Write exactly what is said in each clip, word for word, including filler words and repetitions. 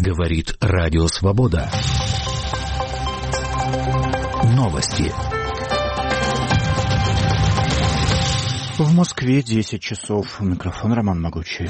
Говорит Радио Свобода. Новости. В Москве десять часов. Микрофон Роман Могучий.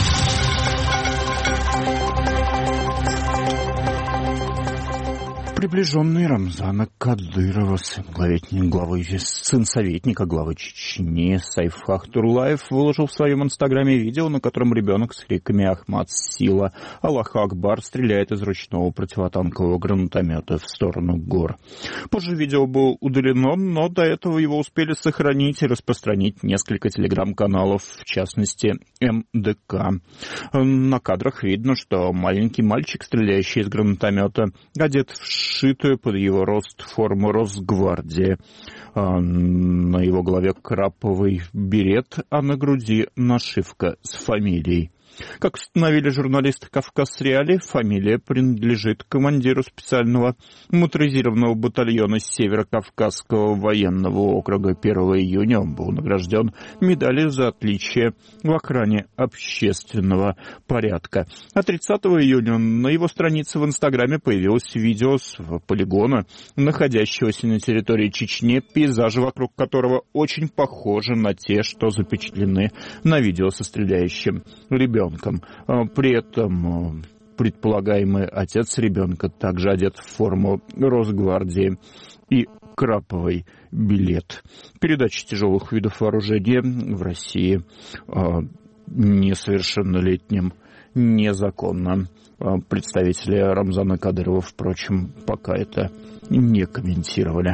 Приближенный Рамзана Кадырова, сын главы, сын советника главы Чечни Сайфулла Турлаев выложил в своем инстаграме видео, на котором ребенок с криками «Ахмад, сила! Аллах Акбар!» стреляет из ручного противотанкового гранатомета в сторону гор. Позже видео было удалено, но до этого его успели сохранить и распространить несколько телеграм-каналов, в частности эм дэ ка. На кадрах видно, что маленький мальчик, стреляющий из гранатомета, одет в сшитую под его рост форму Росгвардии. На его голове краповый берет, а на груди нашивка с фамилией. Как установили журналисты «Кавказ Реалии», фамилия принадлежит командиру специального моторизированного батальона Северо-Кавказского военного округа. первого июня он был награжден медалью за отличие в охране общественного порядка. А тридцатого июня на его странице в Инстаграме появилось видео с полигона, находящегося на территории Чечни, пейзажи вокруг которого очень похожи на те, что запечатлены на видео со стреляющим ребенком. При этом предполагаемый отец ребенка также одет в форму Росгвардии и краповый билет. Передача тяжелых видов вооружения в России несовершеннолетним незаконно. Представители Рамзана Кадырова, впрочем, пока это не комментировали.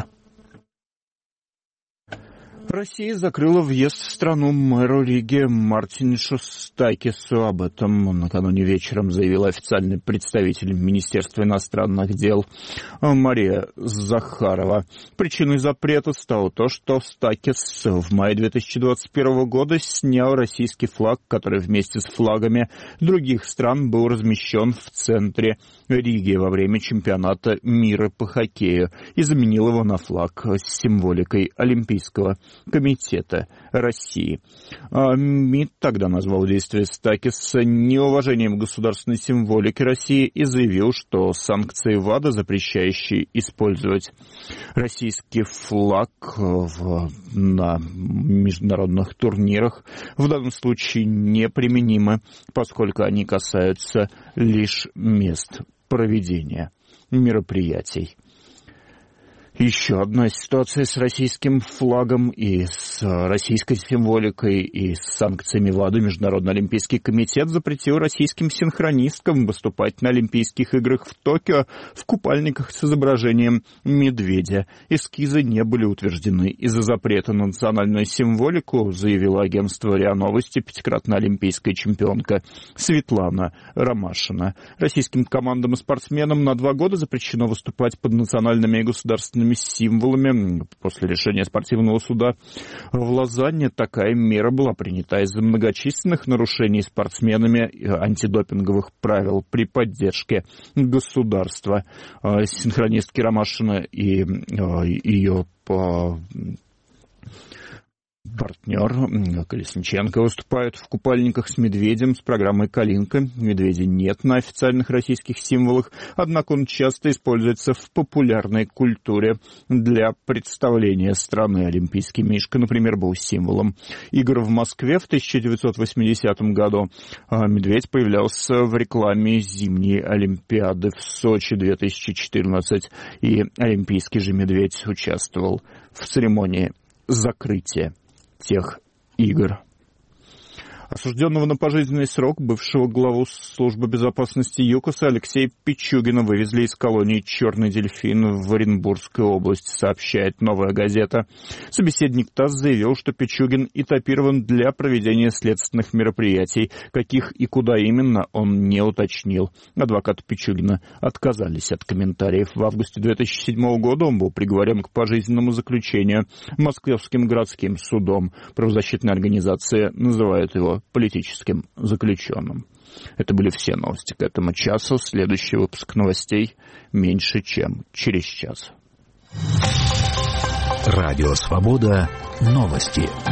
Россия закрыла въезд в страну мэру Риги Мартиншу Стакису. Об этом накануне вечером заявила официальный представитель Министерства иностранных дел Мария Захарова. Причиной запрета стало то, что Стакис в мае две тысячи двадцать первого года снял российский флаг, который вместе с флагами других стран был размещен в центре Риги во время чемпионата мира по хоккею, и заменил его на флаг с символикой Олимпийского комитета России. МИД тогда назвал действия Стакиса неуважением государственной символики России и заявил, что санкции ВАДА, запрещающие использовать российский флаг в, на международных турнирах, в данном случае неприменимы, поскольку они касаются лишь мест проведения мероприятий. Еще одна ситуация с российским флагом и с российской символикой и с санкциями ВАДА. Международный олимпийский комитет запретил российским синхронисткам выступать на Олимпийских играх в Токио в купальниках с изображением медведя. Эскизы не были утверждены из-за запрета на национальную символику, заявила агентство РИА Новости пятикратная олимпийская чемпионка Светлана Ромашина. Российским командам и спортсменам на два года запрещено выступать под национальными и государственными символами. После решения спортивного суда в Лозанне такая мера была принята из-за многочисленных нарушений спортсменами антидопинговых правил при поддержке государства. Синхронистки Ромашина и ее партнер Колесниченко выступают в купальниках с медведем с программой «Калинка». Медведя нет на официальных российских символах, однако он часто используется в популярной культуре для представления страны. Олимпийский мишка, например, был символом игр в Москве в тысяча девятьсот восьмидесятом году. А медведь появлялся в рекламе зимней Олимпиады в Сочи две тысячи четырнадцать, и олимпийский же медведь участвовал в церемонии закрытия тех игр. Осужденного на пожизненный срок бывшего главу службы безопасности ЮКОСа Алексея Пичугина вывезли из колонии «Черный дельфин» в Оренбургскую область, сообщает «Новая газета». Собеседник ТАСС заявил, что Пичугин этапирован для проведения следственных мероприятий. Каких и куда именно, он не уточнил. Адвокаты Пичугина отказались от комментариев. В августе две тысячи седьмого года он был приговорен к пожизненному заключению Московским городским судом. Правозащитная организация называет его политическим заключенным. Это были все новости к этому часу. Следующий выпуск новостей меньше, чем через час. Радио Свобода. Новости.